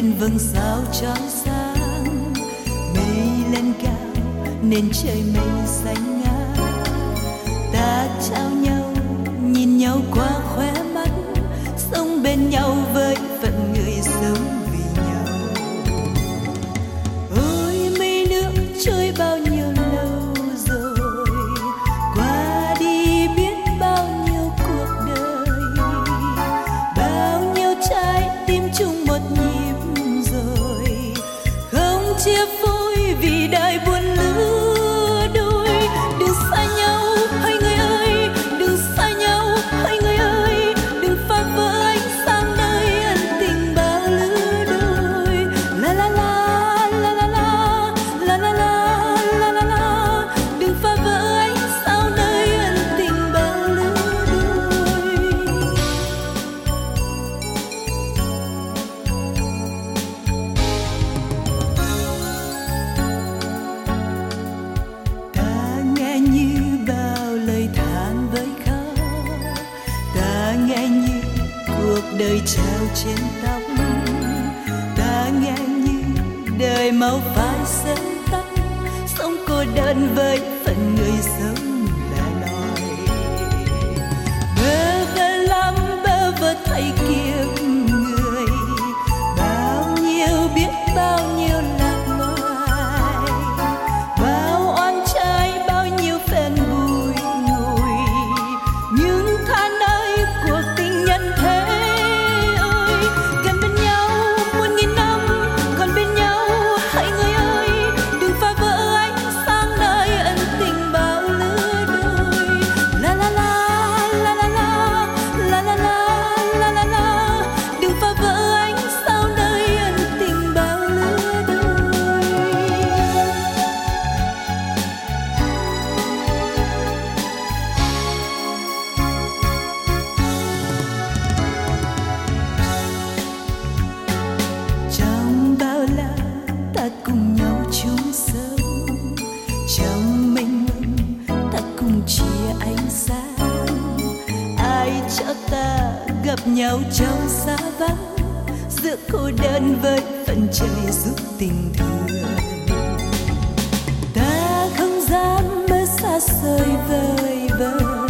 bên vầng sao trói sáng. Mây lên cao nên trời mây xanh ngát. Ta trao nhau, nhìn nhau qua khóe mắt, sống bên nhau với phận người sống vì nhau. Ôi mây nước trôi bao nhiêu lâu rồi, qua đi biết bao nhiêu cuộc đời, bao nhiêu trái tim chung một nhịp rồi, không chia phôi vì đời buồn lứa đôi. Đừng xa nhau hỡi người ơi, đừng xa nhau hỡi người ơi, đừng phá vỡ ánh sáng nơi ân tình bao lứa đôi. La la la la la la la la la la la, đừng phá vỡ ánh sao nơi ân tình bao lứa đôi. Ta nghe như bao lời than với khóc, ta nghe như cuộc đời treo trên tóc, ta nghe như đời mau phai sớm tắt, sống cô đơn với phận người sống lẻ loi. Bơ vơ lắm bơ vơ thay kiếp người, bao nhiêu biết bao nhiêu lạc loài, bao oan trái bao nhiêu phen bùi ngùi. Nhưng than ơi cuộc tình nhân thế ơi, gần bên nhau muôn nghìn năm, còn bên nhau hỡi người ơi, đừng phá vỡ ánh sáng nơi ân tình bao lứa đôi. La la la la la la la la la la la, đừng phá vỡ ánh sao nơi ân tình bao lứa đôi. Trong bao la ta cùng nhau chung sống, trong mênh mông ta cùng chia ánh sáng. Ai cho ta gặp nhau trong xa vắng, giữa cô đơn với phận trời giúp tình thương. Ta không dám mơ xa xôi vời vợi,